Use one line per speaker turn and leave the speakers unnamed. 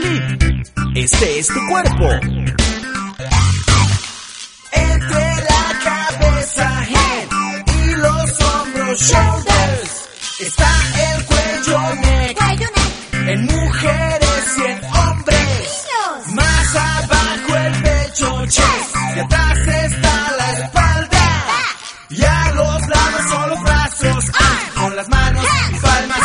Solid, este es tu cuerpo. Entre la cabeza, head, y los hombros, shoulders, está el cuello, neck, en mujeres y en hombres. Más abajo el pecho, chest, y atrás está la espalda. Y a los lados son los brazos, con las manos y palmas